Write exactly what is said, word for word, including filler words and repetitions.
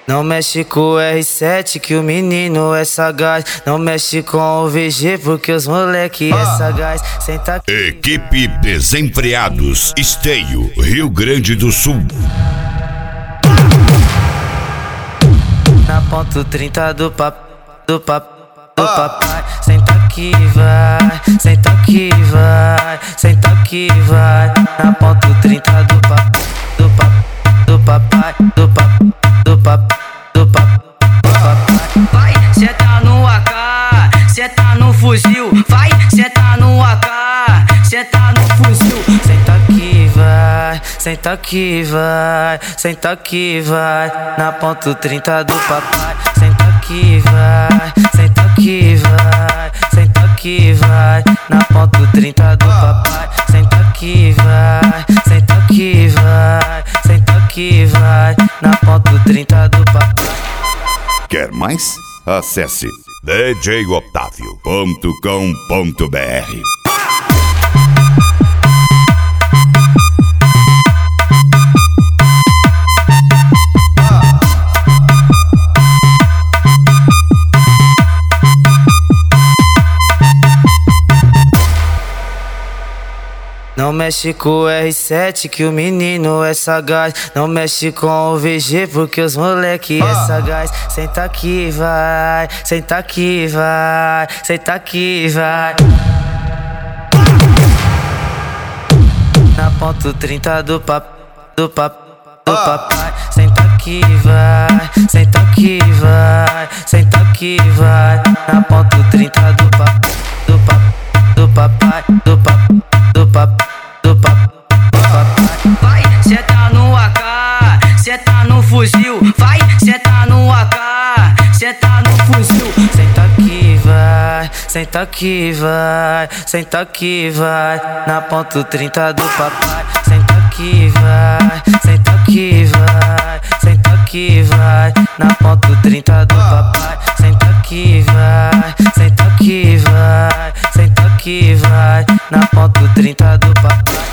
Não mexe com o R sete que o menino é sagaz. Não mexe com o V G porque os moleque é sagaz. Senta aqui. Equipe Desenfreados, Esteio, Rio Grande do Sul. Na ponto trinta do papo, do papo, do papai. Senta aqui, vai, senta aqui, vai, senta aqui, vai. Na ponto trinta do papo, do papo, do papai, do papo, do papo, do papo, do papai. Vai, senta no A K, senta no fuzil. Vai, senta no A K, senta no fuzil. Senta aqui, vai, senta aqui, vai, senta aqui, vai. Na ponto trinta do papai. Senta aqui, vai, senta aqui, vai, senta aqui, vai. Na ponto trinta do papai. Senta aqui, vai, senta aqui, vai, senta aqui, vai. Na ponto trinta do papai. Quer mais? Acesse d j otávio ponto com ponto b r. Não mexe com o R sete que o menino é sagaz. Não mexe com o V G porque os moleque é sagaz. Senta aqui, vai, senta aqui, vai, senta aqui, vai. Na ponto trinta do papo, do papo, do papai. Senta aqui, vai, senta aqui, vai, senta aqui, vai. Na ponto trinta do papo, do papo, do papai, do papo, do papo, do papo, do papai. Vai, senta no A K, senta no fuzil. Vai, senta no A K, senta no fuzil. Senta aqui, vai, senta aqui, vai, senta aqui, vai. Na ponto trinta do papai. Senta aqui, vai, senta aqui, vai, senta aqui, vai. Na ponto trinta do papai. Senta aqui, vai, senta aqui, vai, senta aqui, vai. Na ponto trinta do papai.